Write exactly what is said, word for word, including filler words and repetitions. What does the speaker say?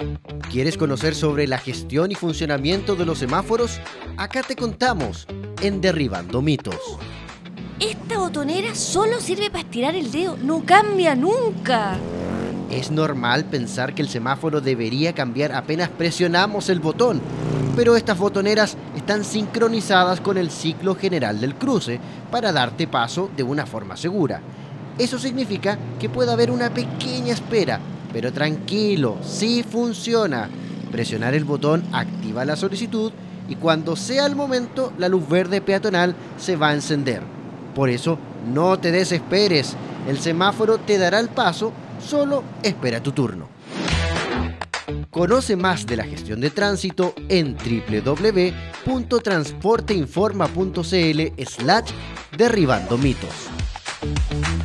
¿Quieres conocer sobre la gestión y funcionamiento de los semáforos? Acá te contamos en Derribando Mitos. Esta botonera solo sirve para estirar el dedo, no cambia nunca. Es normal pensar que el semáforo debería cambiar apenas presionamos el botón, pero estas botoneras están sincronizadas con el ciclo general del cruce para darte paso de una forma segura. Eso significa que puede haber una pequeña espera, pero tranquilo, sí funciona. Presionar el botón activa la solicitud y cuando sea el momento, la luz verde peatonal se va a encender. Por eso, no te desesperes, el semáforo te dará el paso, solo espera tu turno. Conoce más de la gestión de tránsito en doble u doble u doble u punto transporteinforma punto c l slash derribando mitos.